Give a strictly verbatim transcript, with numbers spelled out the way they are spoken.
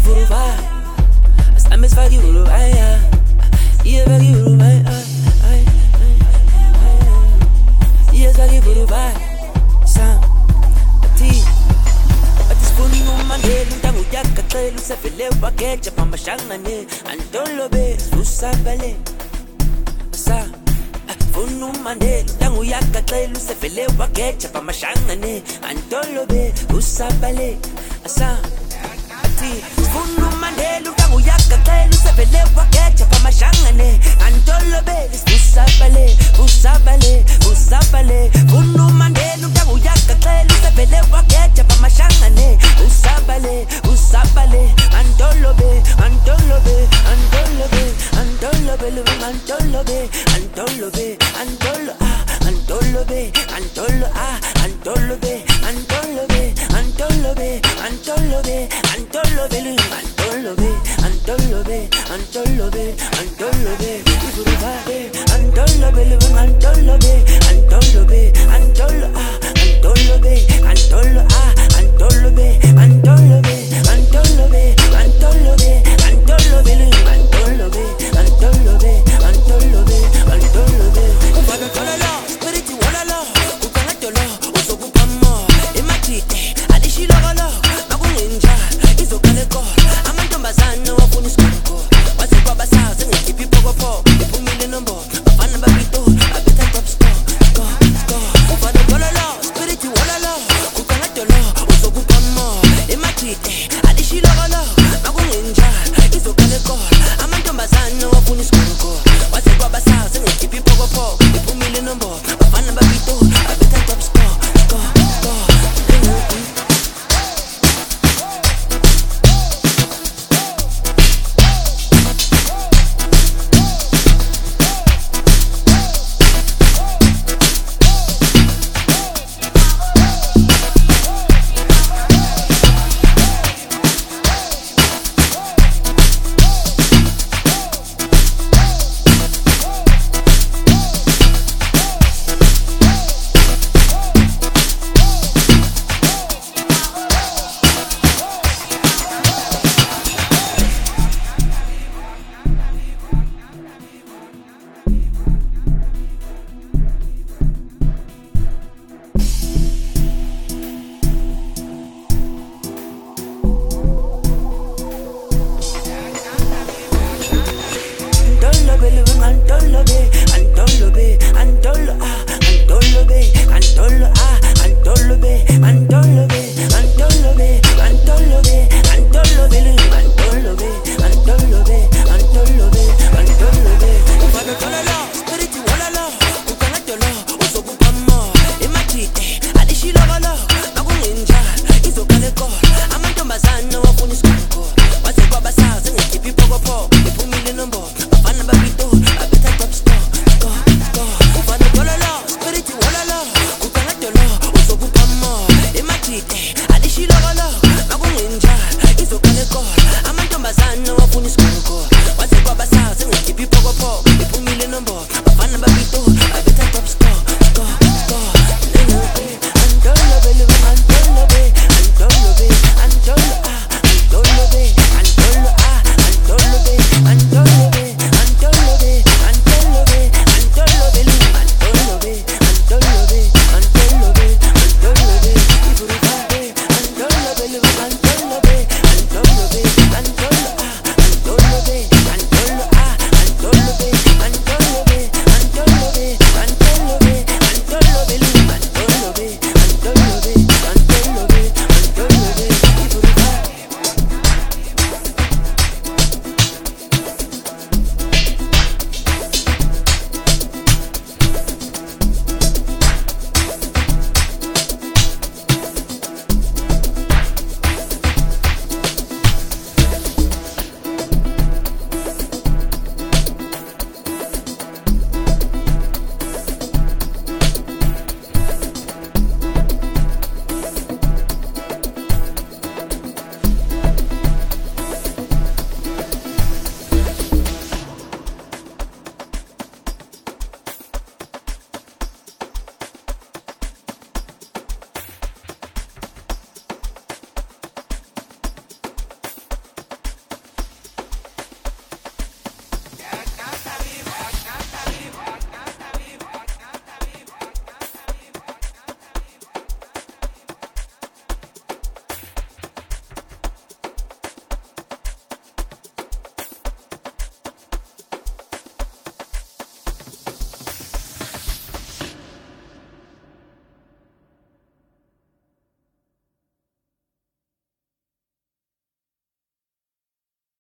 Uruguay. Slam is fucking Uruguay, yeah. Yeah, fucking Uruguay, ay, ay, ay, ay. Yeah, fucking Uruguay. Sam, Ati. Atispuni umandela untangu yakacela usefele wakeja pamashangane. Antolobe, usabale. Sa, funu mandela untangu yakacela usefele wakeja pamashangane. Antolobe, usabale. Sa, Funu mandela untangu yakacela usefele wakeja pamashangane. Antolobe, usabale, usabale, usabale. Funu mandela untangu yakacela usefele wakeja pamashangane. Usabale, usabale. Antolobe, antolobe, antolobe, antolobe, antolobe, antolobe, antolo ah, antolobe, antolo ah, antolobe, antolobe, antolobe, antolobe, antolobe, antolobe, antolobe, antolobe.